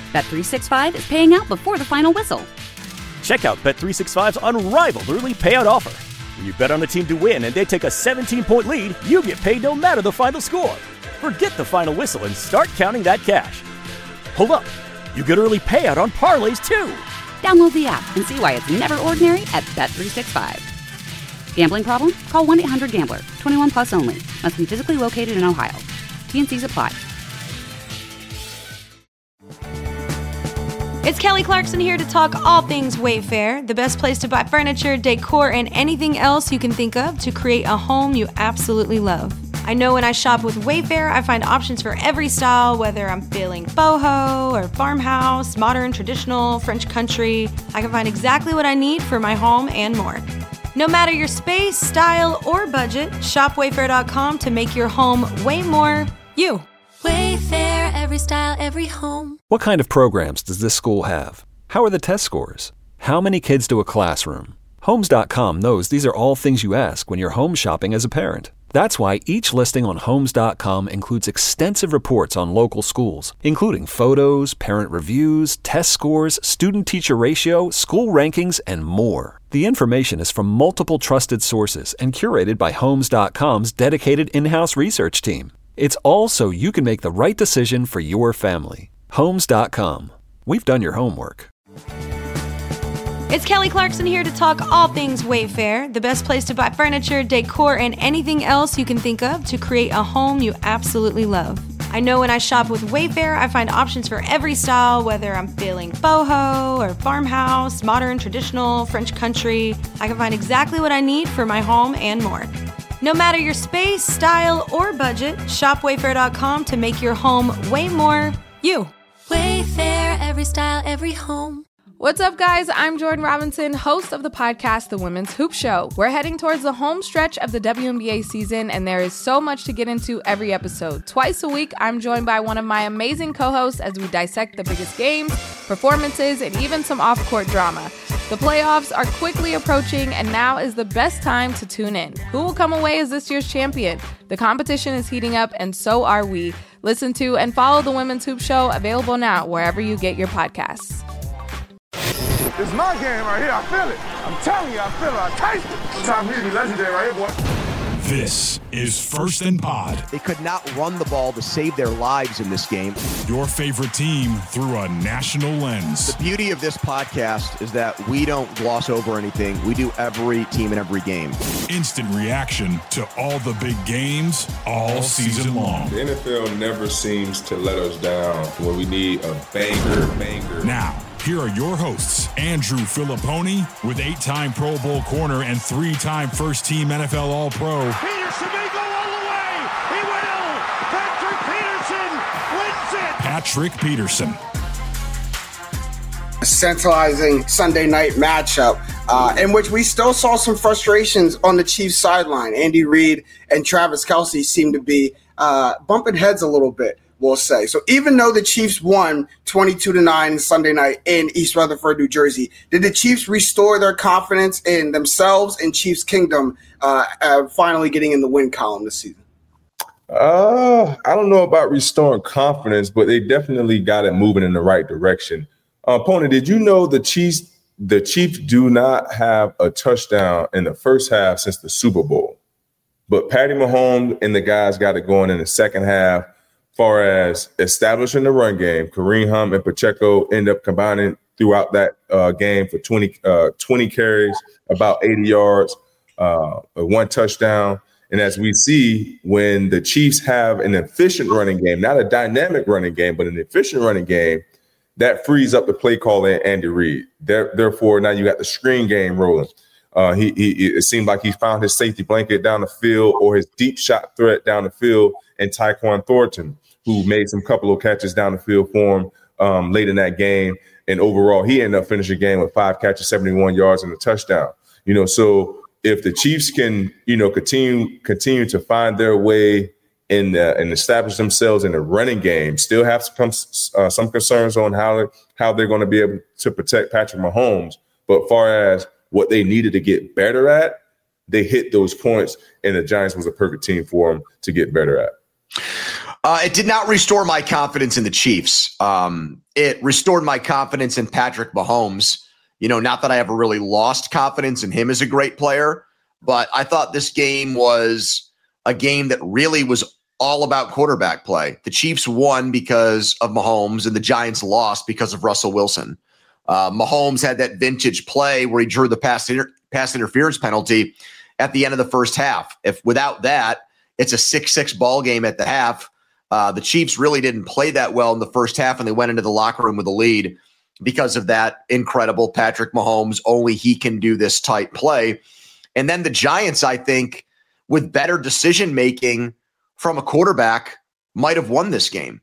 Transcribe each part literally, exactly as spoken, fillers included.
Bet three sixty-five is paying out before the final whistle. Check out Bet three sixty-five's unrivaled early payout offer. When you bet on a team to win and they take a seventeen-point lead, you get paid no matter the final score. Forget the final whistle and start counting that cash. Hold up. You get early payout on parlays, too. Download the app and see why it's never ordinary at Bet three sixty-five. Gambling problem? Call one eight hundred gambler. twenty-one plus only. Must be physically located in Ohio. T and Cs apply. It's Kelly Clarkson here to talk all things Wayfair, the best place to buy furniture, decor, and anything else you can think of to create a home you absolutely love. I know when I shop with Wayfair, I find options for every style, whether I'm feeling boho or farmhouse, modern, traditional, French country. I can find exactly what I need for my home and more. No matter your space, style, or budget, shop wayfair dot com to make your home way more you. Wayfair, every style, every home. What kind of programs does this school have? How are the test scores? How many kids do a classroom? Homes dot com knows these are all things you ask when you're home shopping as a parent. That's why each listing on Homes dot com includes extensive reports on local schools, including photos, parent reviews, test scores, student-teacher ratio, school rankings, and more. The information is from multiple trusted sources and curated by Homes dot com's dedicated in-house research team. It's all so you can make the right decision for your family. Homes dot com. We've done your homework. It's Kelly Clarkson here to talk all things Wayfair, the best place to buy furniture, decor, and anything else you can think of to create a home you absolutely love. I know when I shop with Wayfair, I find options for every style, whether I'm feeling boho or farmhouse, modern, traditional, French country. I can find exactly what I need for my home and more. No matter your space, style, or budget, shop wayfair dot com to make your home way more you. Wayfair, every style, every home. What's up, guys? I'm Jordan Robinson, host of the podcast, The Women's Hoop Show. We're heading towards the home stretch of the W N B A season, and there is so much to get into every episode. Twice a week, I'm joined by one of my amazing co-hosts as we dissect the biggest games, performances, and even some off-court drama. The playoffs are quickly approaching, and now is the best time to tune in. Who will come away as this year's champion? The competition is heating up, and so are we. Listen to and follow The Women's Hoop Show, available now wherever you get your podcasts. This is my game right here. I feel it. I'm telling you, I feel it. I taste it. Time for me to be legendary right here, boy. This is First and Pod. They could not run the ball to save their lives in this game. Your favorite team through a national lens. The beauty of this podcast is that we don't gloss over anything. We do every team and every game. Instant reaction to all the big games all, all season long. The N F L never seems to let us down when we need a banger, banger. Now, here are your hosts, Andrew Filipponi, with eight-time Pro Bowl corner and three-time first-team N F L All-Pro. Peterson may go all the way. He will. Patrick Peterson wins it. Patrick Peterson. A centralizing Sunday night matchup uh, in which we still saw some frustrations on the Chiefs sideline. Andy Reid and Travis Kelce seem to be uh, bumping heads a little bit, we'll say. So even though the Chiefs won twenty-two to nine Sunday night in East Rutherford, New Jersey, did the Chiefs restore their confidence in themselves and Chiefs Kingdom uh, uh, finally getting in the win column this season? Uh, I don't know about restoring confidence, but they definitely got it moving in the right direction. Uh, Pony, did you know the Chiefs, the Chiefs do not have a touchdown in the first half since the Super Bowl? But Patty Mahomes and the guys got it going in the second half. Far as establishing the run game, Kareem Hunt and Pacheco end up combining throughout that uh, game for twenty, uh, twenty carries, about eighty yards, uh, one touchdown. And as we see, when the Chiefs have an efficient running game, not a dynamic running game, but an efficient running game, that frees up the play caller Andy Reid. There, therefore, now you got the screen game rolling. Uh, he, he it seemed like he found his safety blanket down the field or his deep shot threat down the field in Tyquan Thornton, who made some couple of catches down the field for him um, late in that game. And overall, he ended up finishing the game with five catches, seventy-one yards, and a touchdown. You know, so if the Chiefs can, you know, continue continue to find their way in the, and establish themselves in the running game, still have some uh, some concerns on how how they're going to be able to protect Patrick Mahomes. But far as what they needed to get better at, they hit those points, and the Giants was a perfect team for them to get better at. Uh, it did not restore my confidence in the Chiefs. Um, it restored my confidence in Patrick Mahomes. You know, not that I ever really lost confidence in him as a great player, but I thought this game was a game that really was all about quarterback play. The Chiefs won because of Mahomes, and the Giants lost because of Russell Wilson. Uh, Mahomes had that vintage play where he drew the pass, inter- pass interference penalty at the end of the first half. If without that, it's a six six ball game at the half. Uh, the Chiefs really didn't play that well in the first half, and they went into the locker room with a lead because of that incredible Patrick Mahomes. Only he can do this type play. And then the Giants, I think, with better decision-making from a quarterback, might have won this game.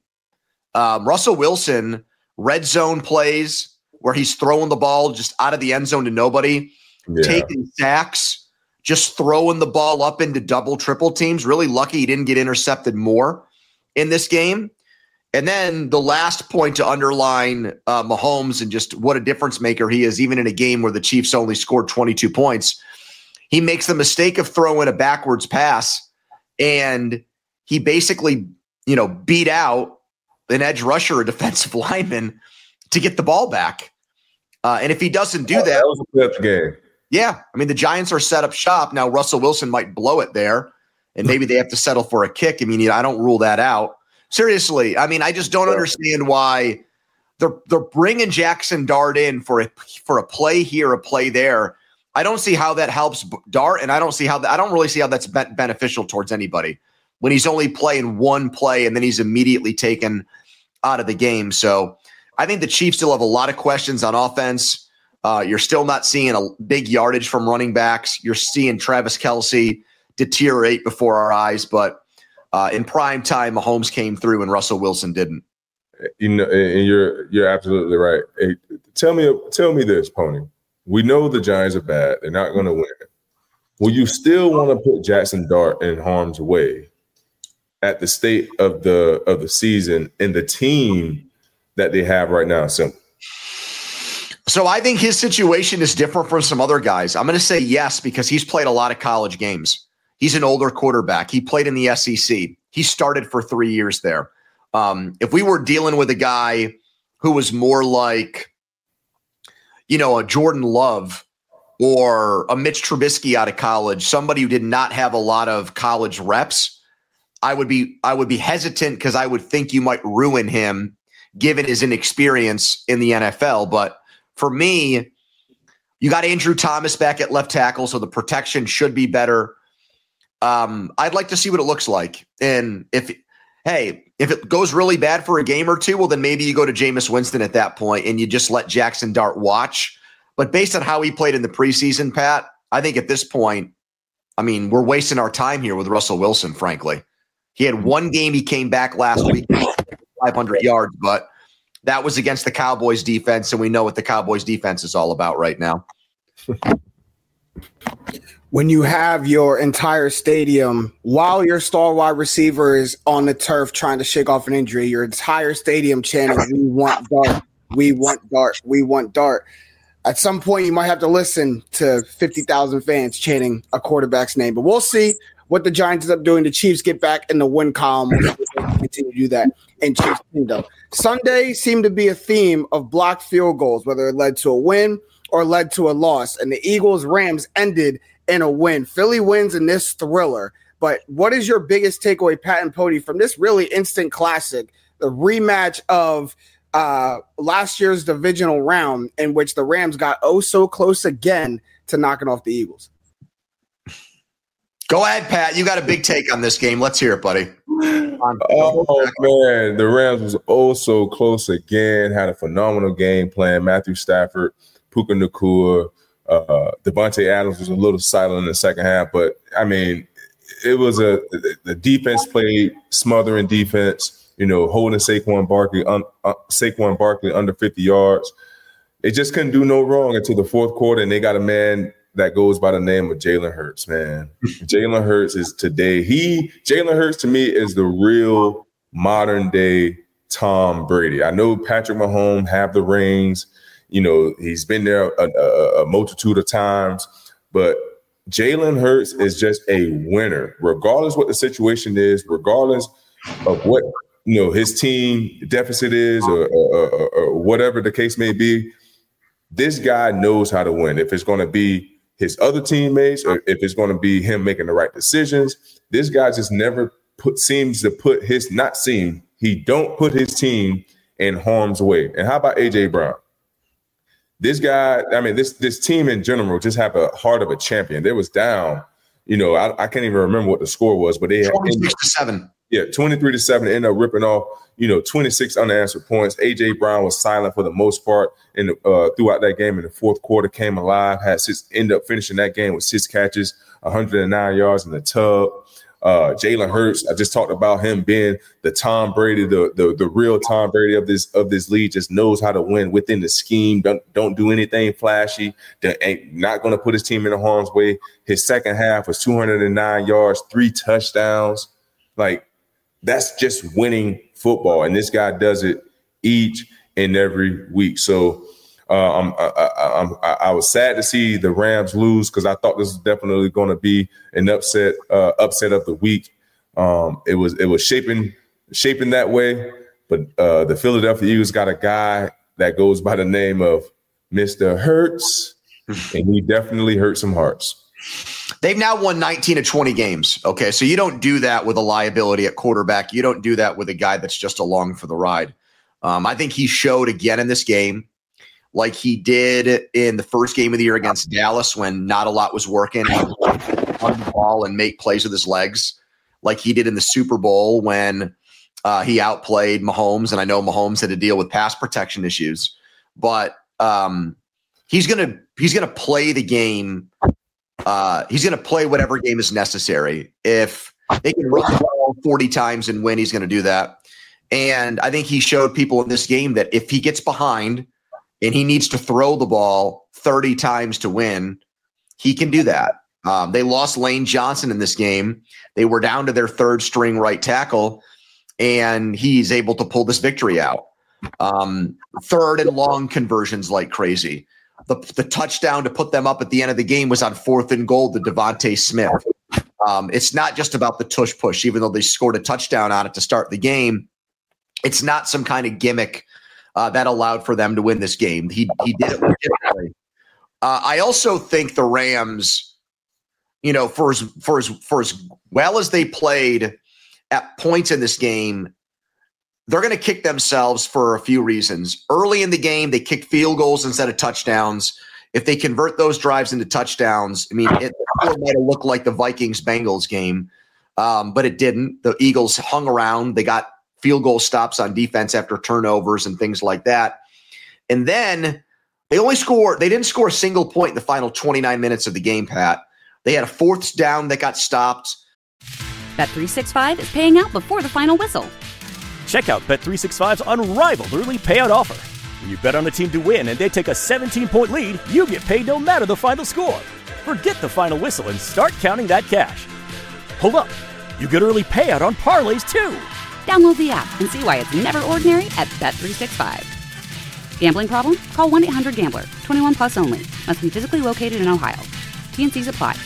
Um, Russell Wilson, red zone plays where he's throwing the ball just out of the end zone to nobody, yeah. taking sacks, just throwing the ball up into double, triple teams. Really lucky he didn't get intercepted more in this game. And then the last point to underline uh, Mahomes and just what a difference maker he is, even in a game where the Chiefs only scored twenty-two points. He makes the mistake of throwing a backwards pass, and he basically, you know, beat out an edge rusher, a defensive lineman, to get the ball back. Uh, and if he doesn't do oh, that, that was a good game. Yeah, I mean, the Giants are set up shop. Now, Russell Wilson might blow it there, and maybe they have to settle for a kick. I mean, I don't rule that out. Seriously, I mean, I just don't understand why they're they're bringing Jackson Dart in for a for a play here, a play there. I don't see how that helps Dart, and I don't see how that, I don't really see how that's be- beneficial towards anybody when he's only playing one play and then he's immediately taken out of the game. So I think the Chiefs still have a lot of questions on offense. Uh, you're still not seeing a big yardage from running backs. You're seeing Travis Kelce deteriorate before our eyes, but uh, in prime time, Mahomes came through and Russell Wilson didn't. You know, and you're you're absolutely right. Hey, tell me, tell me this, Pony. We know the Giants are bad; they're not going to win. Will you still want to put Jackson Dart in harm's way at the state of the of the season and the team that they have right now? So, so I think his situation is different from some other guys. I'm going to say yes because he's played a lot of college games. He's an older quarterback. He played in the S E C. He started for three years there. Um, if we were dealing with a guy who was more like, you know, a Jordan Love or a Mitch Trubisky out of college, somebody who did not have a lot of college reps, I would be I would be hesitant because I would think you might ruin him given his inexperience in the N F L. But for me, you got Andrew Thomas back at left tackle, so the protection should be better. Um, I'd like to see what it looks like. And if, hey, if it goes really bad for a game or two, well, then maybe you go to Jameis Winston at that point and you just let Jackson Dart watch. But based on how he played in the preseason, Pat, I think at this point, I mean, we're wasting our time here with Russell Wilson, frankly. He had one game he came back last week, five hundred yards, but that was against the Cowboys defense, and we know what the Cowboys defense is all about right now. When you have your entire stadium, while your star wide receiver is on the turf trying to shake off an injury, your entire stadium chanting, "We want Dart, we want Dart, we want Dart." At some point, you might have to listen to fifty thousand fans chanting a quarterback's name. But we'll see what the Giants end up doing. The Chiefs get back in the win column. We'll continue to do that in Chiefs Kingdom. Sunday seemed to be a theme of blocked field goals, whether it led to a win or led to a loss. And the Eagles-Rams ended in a win. Philly wins in this thriller. But what is your biggest takeaway, Pat and Pody, from this really instant classic, the rematch of uh, last year's divisional round in which the Rams got oh so close again to knocking off the Eagles? Go ahead, Pat. You got a big take on this game. Let's hear it, buddy. Oh, man. The Rams was oh so close again, had a phenomenal game plan. Matthew Stafford, Puka Nacua, Uh, Devontae Adams was a little silent in the second half, but I mean, it was a the defense played smothering defense. You know, holding Saquon Barkley, un, uh, Saquon Barkley under fifty yards. It just couldn't do no wrong until the fourth quarter, and they got a man that goes by the name of Jalen Hurts. Man, Jalen Hurts is today. He Jalen Hurts to me is the real modern day Tom Brady. I know Patrick Mahomes have the rings. You know, he's been there a, a, a multitude of times, but Jalen Hurts is just a winner, regardless what the situation is, regardless of what you know his team deficit is, or, or, or, or whatever the case may be. This guy knows how to win. If it's going to be his other teammates, or if it's going to be him making the right decisions, this guy just never put seems to put his not seem he don't put his team in harm's way. And how about A J Brown? This guy, I mean, this this team in general just have a heart of a champion. They was down, you know, I, I can't even remember what the score was, but they had twenty-six to seven. Yeah, twenty-three to seven. Ended up ripping off, you know, twenty-six unanswered points. A J Brown was silent for the most part in the, uh, throughout that game. In the fourth quarter, came alive. Had six, ended up finishing that game with six catches, one hundred nine yards in the tub. Uh, Jalen Hurts, I just talked about him being the Tom Brady, the, the the real Tom Brady of this of this league. Just knows how to win within the scheme. Don't don't do anything flashy. That ain't not going to put his team in the harm's way. His second half was two hundred nine yards, three touchdowns. Like, that's just winning football, and this guy does it each and every week. So uh, I'm, I, I'm, I, I was sad to see the Rams lose because I thought this was definitely going to be an upset, uh, upset of the week. Um, it was, it was shaping, shaping that way. But uh, the Philadelphia Eagles got a guy that goes by the name of Mister Hurts, and he definitely hurt some hearts. They've now won nineteen of twenty games. Okay, so you don't do that with a liability at quarterback. You don't do that with a guy that's just along for the ride. Um, I think he showed again in this game, like he did in the first game of the year against Dallas when not a lot was working, on the ball and make plays with his legs, like he did in the Super Bowl when uh, he outplayed Mahomes. And I know Mahomes had to deal with pass protection issues, but um, he's gonna he's gonna play the game. Uh, he's going to play whatever game is necessary. If they can run the ball forty times and win, he's going to do that. And I think he showed people in this game that if he gets behind and he needs to throw the ball thirty times to win, he can do that. Um, they lost Lane Johnson in this game. They were down to their third string right tackle, and he's able to pull this victory out. Um, third and long conversions like crazy. The, the touchdown to put them up at the end of the game was on fourth and goal to Devontae Smith. Um, it's not just about the tush push, even though they scored a touchdown on it to start the game. It's not some kind of gimmick uh, that allowed for them to win this game. He he did it legitimately. Uh, I also think the Rams, you know, for as for as for as well as they played at points in this game, they're going to kick themselves for a few reasons. Early in the game, they kicked field goals instead of touchdowns. If they convert those drives into touchdowns, I mean, it might have looked like the Vikings-Bengals game, um, but it didn't. The Eagles hung around. They got field goal stops on defense after turnovers and things like that. And then they only scored – they didn't score a single point in the final twenty-nine minutes of the game, Pat. They had a fourth down that got stopped. Bet three sixty-five is paying out before the final whistle. Check out Bet three sixty-five's unrivaled early payout offer. When you bet on a team to win and they take a seventeen-point lead, you get paid no matter the final score. Forget the final whistle and start counting that cash. Hold up. You get early payout on parlays, too. Download the app and see why it's never ordinary at Bet three sixty-five. Gambling problem? Call one eight hundred gambler. twenty-one plus only. Must be physically located in Ohio. T N Cs apply.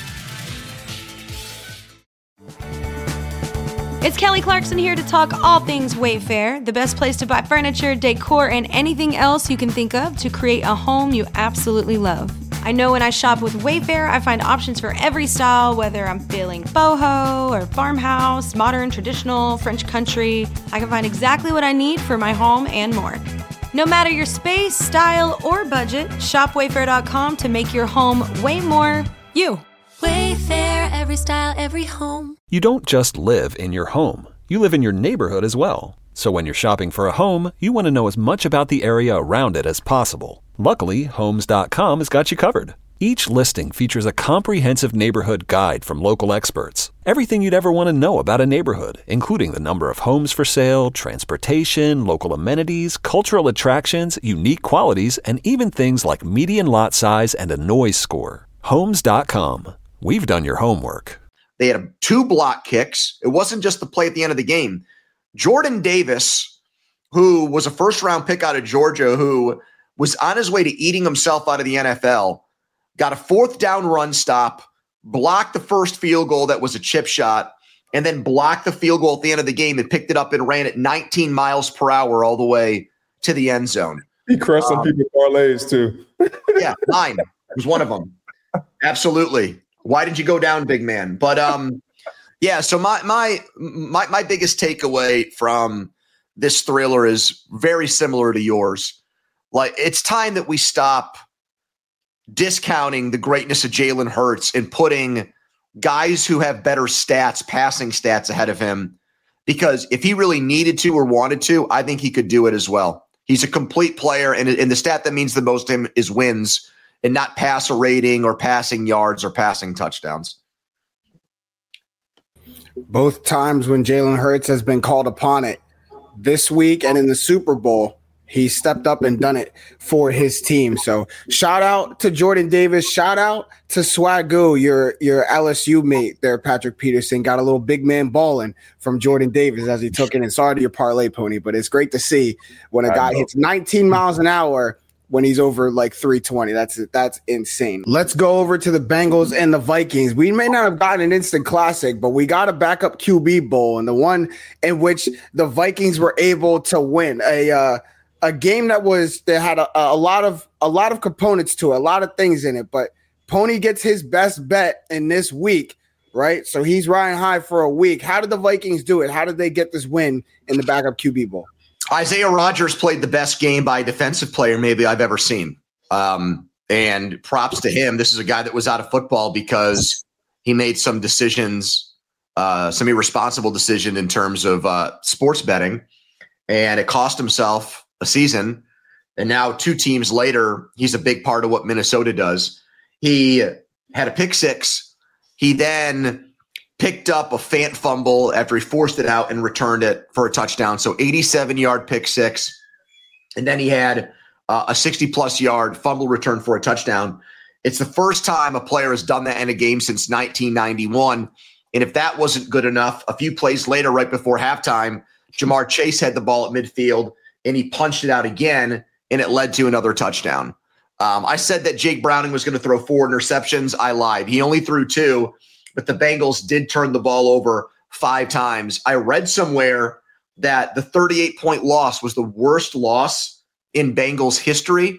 It's Kelly Clarkson here to talk all things Wayfair, the best place to buy furniture, decor, and anything else you can think of to create a home you absolutely love. I know when I shop with Wayfair, I find options for every style, whether I'm feeling boho or farmhouse, modern, traditional, French country. I can find exactly what I need for my home and more. No matter your space, style, or budget, shop wayfair dot com to make your home way more you. Wayfair, every style, every home. You don't just live in your home. You live in your neighborhood as well. So when you're shopping for a home, you want to know as much about the area around it as possible. Luckily, Homes dot com has got you covered. Each listing features a comprehensive neighborhood guide from local experts. Everything you'd ever want to know about a neighborhood, including the number of homes for sale, transportation, local amenities, cultural attractions, unique qualities, and even things like median lot size and a noise score. Homes dot com. We've done your homework. They had two block kicks. It wasn't just the play at the end of the game. Jordan Davis, who was a first-round pick out of Georgia, who was on his way to eating himself out of the N F L, got a fourth down run stop, blocked the first field goal that was a chip shot and then blocked the field goal at the end of the game and picked it up and ran it nineteen miles per hour all the way to the end zone. He crushed some um, people's parlays too. Yeah, mine was one of them. Absolutely. Why did you go down, big man? But um, yeah. So my my my my biggest takeaway from this thriller is very similar to yours. Like, it's time that we stop discounting the greatness of Jalen Hurts and putting guys who have better stats, passing stats, ahead of him. Because if he really needed to or wanted to, I think he could do it as well. He's a complete player, and, and the stat that means the most to him is wins and not passer rating or passing yards or passing touchdowns. Both times when Jalen Hurts has been called upon it, this week and in the Super Bowl, he stepped up and done it for his team. So shout out to Jordan Davis. Shout out to Swagoo, your your L S U mate there, Patrick Peterson. Got a little big man balling from Jordan Davis as he took it. And sorry to your parlay, Pony, but it's great to see when a guy hits nineteen miles an hour when he's over like three twenty. That's that's insane. Let's go over to the Bengals and the Vikings. We may not have gotten an instant classic, but we got a backup Q B bowl, and the one in which the Vikings were able to win a uh, a game that was that had a, a lot of a lot of components to it, a lot of things in it. But Pony gets his best bet in this week, right? So he's riding high for a week. How did the Vikings do it? How did they get this win in the backup Q B bowl? Isaiah Rodgers played the best game by a defensive player maybe I've ever seen. Um, and props to him. This is a guy that was out of football because he made some decisions, uh, some irresponsible decision in terms of uh, sports betting, and it cost himself a season. And now two teams later, he's a big part of what Minnesota does. He had a pick six. He then picked up a Fant fumble after he forced it out and returned it for a touchdown. So eighty-seven yard pick six. And then he had uh, a sixty plus yard fumble return for a touchdown. It's the first time a player has done that in a game since nineteen ninety-one. And if that wasn't good enough, a few plays later, right before halftime, Jamar Chase had the ball at midfield and he punched it out again, and it led to another touchdown. Um, I said that Jake Browning was going to throw four interceptions. I lied. He only threw two. But the Bengals did turn the ball over five times. I read somewhere that the thirty-eight point loss was the worst loss in Bengals history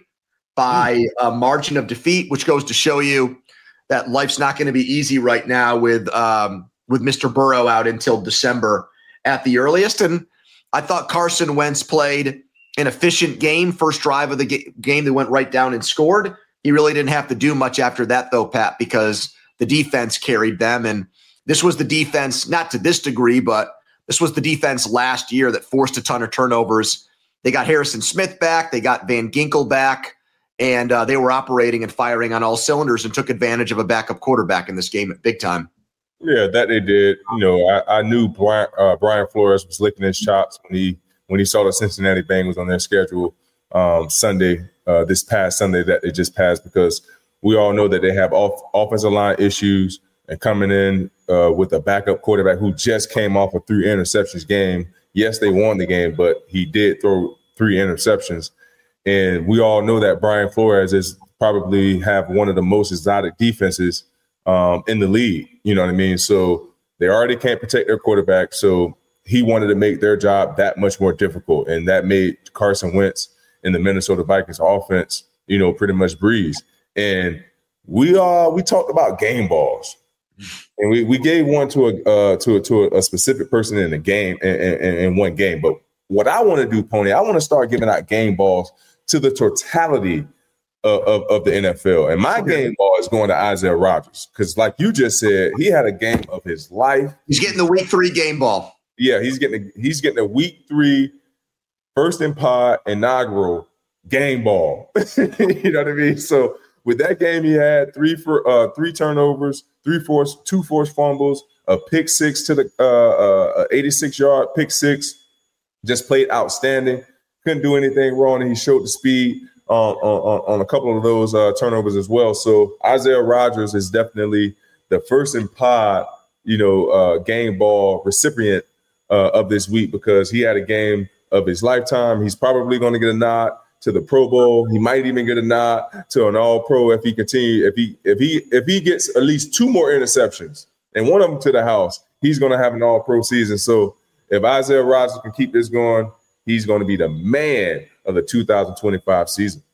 by a margin of defeat, which goes to show you that life's not going to be easy right now with um, with Mister Burrow out until December at the earliest. And I thought Carson Wentz played an efficient game. First drive of the ga- game, they went right down and scored. He really didn't have to do much after that, though, Pat, because the defense carried them. And this was the defense, not to this degree, but this was the defense last year that forced a ton of turnovers. They got Harrison Smith back. They got Van Ginkel back. And uh, they were operating and firing on all cylinders and took advantage of a backup quarterback in this game at big time. Yeah, that they did. You know, I, I knew Brian, uh, Brian Flores was licking his chops when he when he saw the Cincinnati Bengals on their schedule um, Sunday, uh, this past Sunday that they just passed, because we all know that they have off, offensive line issues, and coming in uh, with a backup quarterback who just came off a three interceptions game. Yes, they won the game, but he did throw three interceptions. And we all know that Brian Flores is probably have one of the most exotic defenses um, in the league. You know what I mean? So they already can't protect their quarterback. So he wanted to make their job that much more difficult. And that made Carson Wentz and the Minnesota Vikings offense, you know, pretty much breeze. And we uh we talked about game balls, and we, we gave one to a uh, to a, to a specific person in the game in, in, in one game. But what I want to do, Pony, I want to start giving out game balls to the totality of, of, of the N F L. And my game ball is going to Isaiah Rodgers because, like you just said, he had a game of his life. He's getting the week three game ball. Yeah, he's getting a, he's getting a week three first in pod inaugural game ball. You know what I mean? So with that game, he had three for uh, three turnovers, three forced, two forced fumbles, a pick six to the uh, uh, eighty-six yard pick six. Just played outstanding. Couldn't do anything wrong, and he showed the speed on, on, on a couple of those uh, turnovers as well. So Isaiah Rodgers is definitely the first in pod, you know, uh, game ball recipient uh, of this week because he had a game of his lifetime. He's probably going to get a nod to the Pro Bowl. He might even get a nod to an All-Pro if he continue if he if he if he gets at least two more interceptions and one of them to the house. he's going to have an all-pro season. So if Isaiah Rodgers can keep this going, he's going to be the man of the two thousand twenty-five season.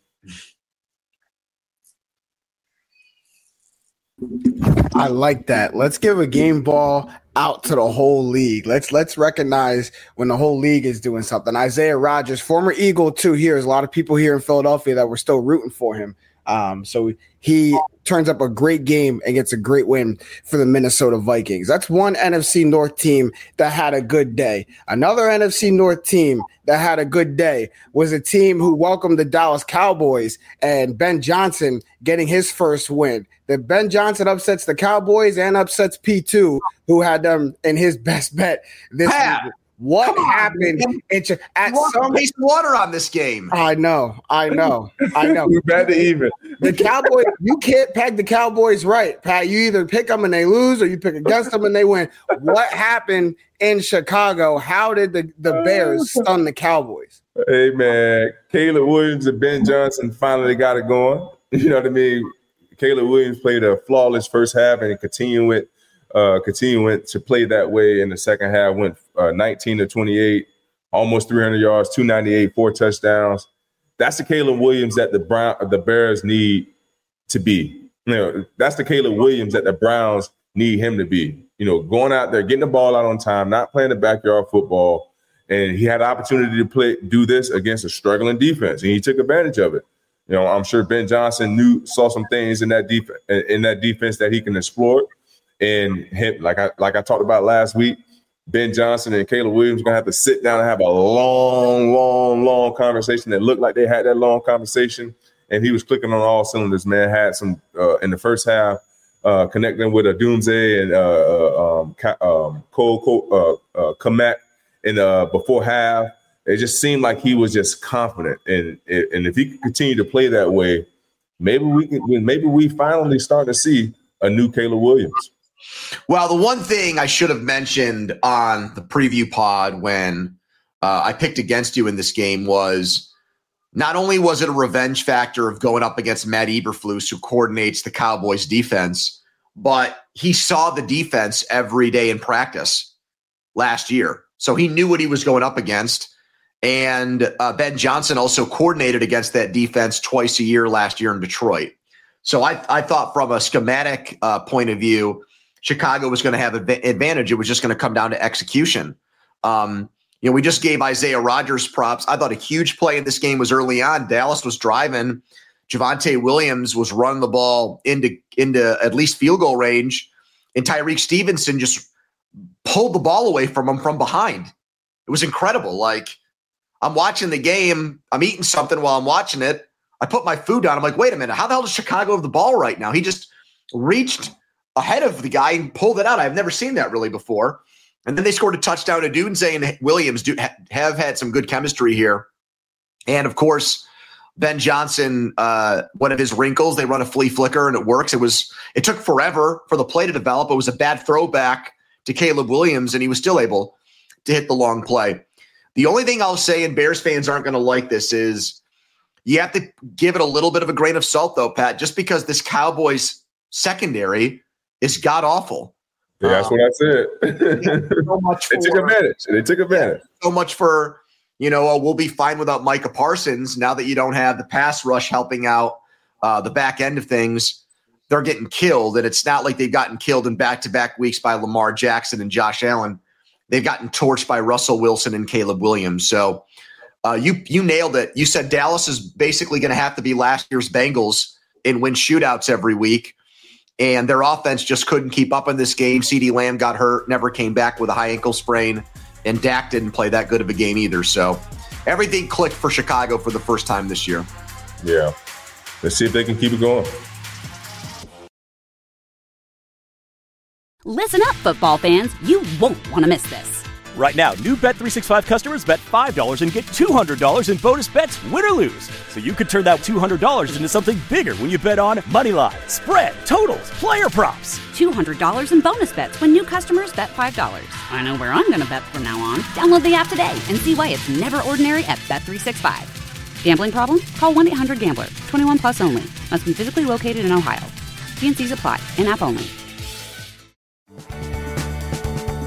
I like that. Let's give a game ball out to the whole league. Let's let's recognize when the whole league is doing something. Isaiah Rodgers, former Eagle too. Here, there's a lot of people here in Philadelphia that were still rooting for him. Um, so he turns up a great game and gets a great win for the Minnesota Vikings. That's one N F C North team that had a good day. Another N F C North team that had a good day was a team who welcomed the Dallas Cowboys and Ben Johnson getting his first win. That Ben Johnson upsets the Cowboys and upsets P two, who had them in his best bet this week. What Come happened on, into, at some pace water on this game? I know, I know, I know. We're bad to even. The Cowboys, you can't peg the Cowboys right, Pat. You either pick them and they lose, or you pick against them and they win. What happened in Chicago? How did the, the Bears stun the Cowboys? Hey man, Caleb Williams and Ben Johnson finally got it going. You know what I mean? Caleb Williams played a flawless first half and continued with. Uh, continuing to play that way in the second half, went uh, nineteen to twenty-eight, almost three hundred yards, two ninety-eight, four touchdowns. That's the Caleb Williams that the Brown, the Bears need to be. You know, that's the Caleb Williams that the Browns need him to be. You know, going out there, getting the ball out on time, not playing the backyard football, and he had the opportunity to play, do this against a struggling defense, and he took advantage of it. You know, I'm sure Ben Johnson knew, saw some things in that defense, in that defense that he can exploit. And him, like I like I talked about last week, Ben Johnson and Caleb Williams are gonna have to sit down and have a long, long, long conversation. That looked like they had that long conversation, and he was clicking on all cylinders. Man, had some uh, in the first half, uh, connecting with a Doomsday and uh, um, um, Cole, Cole uh, uh, Komet, and uh, before half, it just seemed like he was just confident. And and if he could continue to play that way, maybe we can, maybe we finally start to see a new Caleb Williams. Well, the one thing I should have mentioned on the preview pod when uh, I picked against you in this game was not only was it a revenge factor of going up against Matt Eberflus, who coordinates the Cowboys defense, but he saw the defense every day in practice last year. So he knew what he was going up against. And uh, Ben Johnson also coordinated against that defense twice a year last year in Detroit. So I, I thought from a schematic uh, point of view, Chicago was going to have an advantage. It was just going to come down to execution. Um, you know, we just gave Isaiah Rodgers props. I thought a huge play in this game was early on. Dallas was driving. Javonte Williams was running the ball into, into at least field goal range, and Tyreek Stevenson just pulled the ball away from him from behind. It was incredible. Like, I'm watching the game. I'm eating something while I'm watching it. I put my food down. I'm like, wait a minute. How the hell does Chicago have the ball right now? He just reached ahead of the guy and pulled it out. I've never seen that really before. And then they scored a touchdown to Doomsday, and Williams do ha- have had some good chemistry here. And of course, Ben Johnson, uh, one of his wrinkles, they run a flea flicker and it works. It was, it took forever for the play to develop. It was a bad throwback to Caleb Williams, and he was still able to hit the long play. The only thing I'll say, and Bears fans aren't going to like this, is you have to give it a little bit of a grain of salt, though, Pat, just because this Cowboys secondary is god awful. Yeah, that's um, what I said. So much for, they took advantage. They took advantage. So much for, you know, uh, we'll be fine without Micah Parsons now that you don't have the pass rush helping out uh, the back end of things. They're getting killed, and it's not like they've gotten killed in back-to-back weeks by Lamar Jackson and Josh Allen. They've gotten torched by Russell Wilson and Caleb Williams. So uh, you you nailed it. You said Dallas is basically going to have to be last year's Bengals and win shootouts every week. And their offense just couldn't keep up in this game. CeeDee Lamb got hurt, never came back with a high ankle sprain, and Dak didn't play that good of a game either. So everything clicked for Chicago for the first time this year. Yeah. Let's see if they can keep it going. Listen up, football fans. You won't want to miss this. Right now, new Bet three sixty-five customers bet five dollars and get two hundred dollars in bonus bets, win or lose. So you could turn that two hundred dollars into something bigger when you bet on money line, spread, totals, player props. two hundred dollars in bonus bets when new customers bet five dollars. I know where I'm going to bet from now on. Download the app today and see why it's never ordinary at Bet three sixty-five. Gambling problem? Call one eight hundred gambler. twenty-one plus only. Must be physically located in Ohio. T and C's apply. In-app only.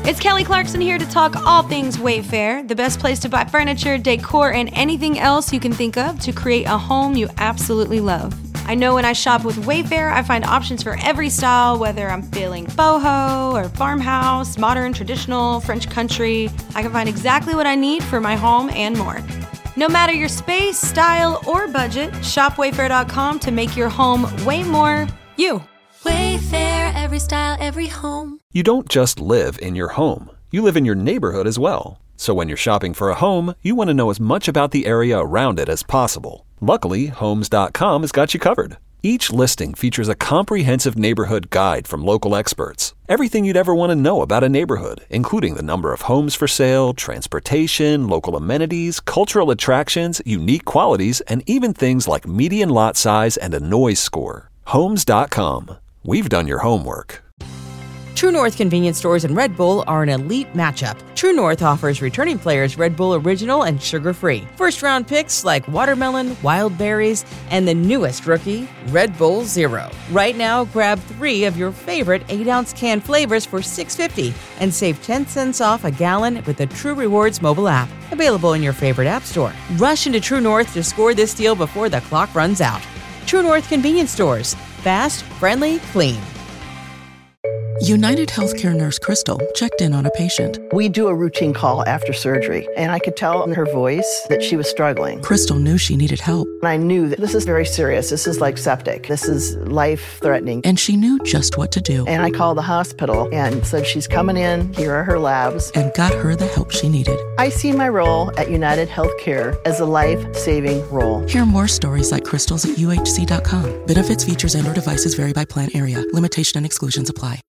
It's Kelly Clarkson here to talk all things Wayfair, the best place to buy furniture, decor, and anything else you can think of to create a home you absolutely love. I know when I shop with Wayfair, I find options for every style, whether I'm feeling boho or farmhouse, modern, traditional, French country. I can find exactly what I need for my home and more. No matter your space, style, or budget, shop wayfair dot com to make your home way more you. Wayfair, every style, every home. You don't just live in your home. You live in your neighborhood as well. So when you're shopping for a home, you want to know as much about the area around it as possible. Luckily, homes dot com has got you covered. Each listing features a comprehensive neighborhood guide from local experts. Everything you'd ever want to know about a neighborhood, including the number of homes for sale, transportation, local amenities, cultural attractions, unique qualities, and even things like median lot size and a noise score. homes dot com. We've done your homework. True North convenience stores and Red Bull are an elite matchup. True North offers returning players Red Bull Original and sugar-free. First-round picks like watermelon, wild berries, and the newest rookie, Red Bull Zero. Right now, grab three of your favorite eight-ounce can flavors for six dollars and fifty cents and save ten cents off a gallon with the True Rewards mobile app. Available in your favorite app store. Rush into True North to score this deal before the clock runs out. True North convenience stores. Fast, friendly, clean. United Healthcare nurse Crystal checked in on a patient. We do a routine call after surgery, and I could tell in her voice that she was struggling. Crystal knew she needed help. I knew that this is very serious. This is like septic. This is life-threatening. And she knew just what to do. And I called the hospital and said, she's coming in. Here are her labs. And got her the help she needed. I see my role at United Healthcare as a life-saving role. Hear more stories like Crystal's at U H C dot com. Benefits, features, and or devices vary by plan area. Limitation and exclusions apply.